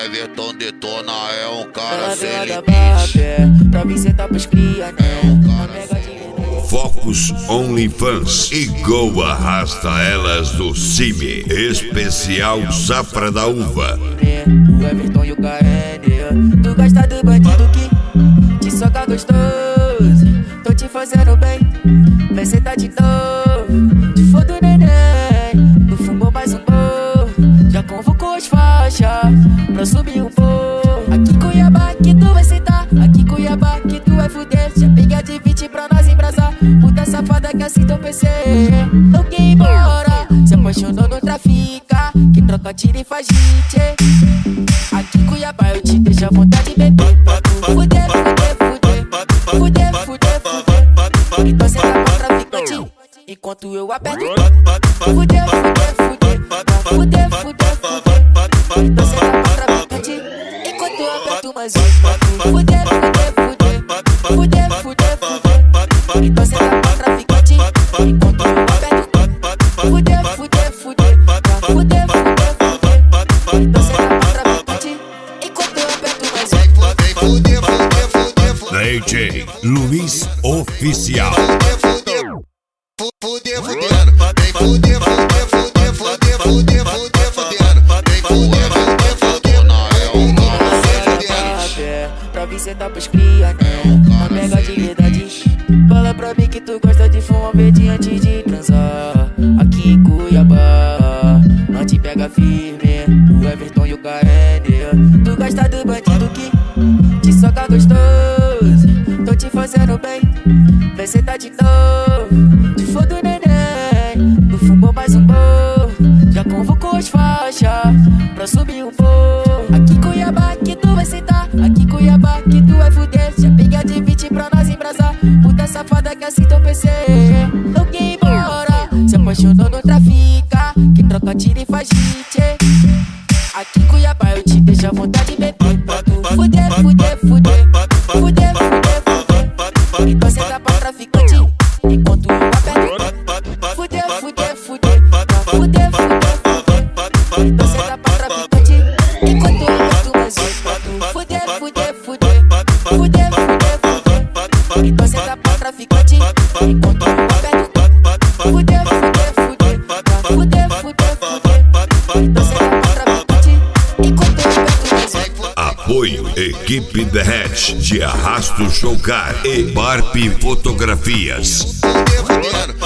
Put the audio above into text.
Everton detona, é um cara sem Ela limite. pra mim cê tá pros cria, né? A mega de verdade. Focus OnlyFans e Go arrasta elas do CIMI. Especial Safra da Uva. O Everton e o KN. Tu gosta do bandido que te soca gostoso. Tô te fazendo bem, vem sentar de novo. Te fodo neném, no fumo mais um morro. Já convocou as faixas pra subir um morro. Aqui Cuiabá que tu vai sentar, aqui Cuiabá que tu vai fuder. Já peguei de 20 pra nós embrasar. Puta safada que assim teu PC. Não quer ir embora, se apaixonou no trafica. Que troca tira e faz hit. Aqui Cuiabá eu te deixo à vontade de beber. Fuder, fuder, fuder, fuder, fuder, fuder. Então cê tá pra traficante enquanto eu aperto. Fuder, fuder, fuder, fuder, fuder, fuder. Então cê tá pra traficante enquanto eu aperto mais um. Fuder, fuder, fuder, fuder, fuder, fuder. Então cê tá pra traficante enquanto eu aperto. Fuder, fuder, fuder, fuder, fuder, fuder. Então cê tá pra traficante enquanto eu aperto mais um. DJ Luiz Oficial. Fuder, fudendo, vem fuder, fuder, fuder, fuder, fuder, fuder, fudendo, vem fuder, fuder, fudendo, é um cara sem limite. Pra mim cê tá pros cria, né? A mega de verdade. Fala pra mim que tu gosta de fumar verde antes de transar. Aqui em Cuiabá, não te pega firme. O Everton e o KN. Tu gosta do bandido que te soca gostoso. Tô te fazendo bem, vem sentar de novo. Te fodo neném, no fumo mais um morro. Já convocou as faixas pra subir um morro. Aqui Cuiabá que tu vai sentar, aqui Cuiabá que tu vai fuder. Já peguei de 20 pra nós embrasar. Puta safada que assim teu PC. Não quer ir embora, se apaixonou no trafica. Que troca tira e faz hit. Aqui Cuiabá eu te deixo à vontade de beber. Fuder, fuder, fuder, fuder, fuder, fuder. Então cê tá pra traficante enquanto eu aperto. Fuder, fuder, fuder, fuder, fuder, fuder. Então cê tá pra traficante enquanto eu aperto mais um. Fuder, fuder, fuder, fuder, fuder, fuder. Então cê tá pra traficante enquanto eu aperto. Fuder, fuder, fuder, fuder, fuder, fuder. Então cê tá pra traficante enquanto eu aperto mais um. Apoio Equipe The Hatch de Arrasto Showcar e Barp Fotografias. Fuder, fudendo,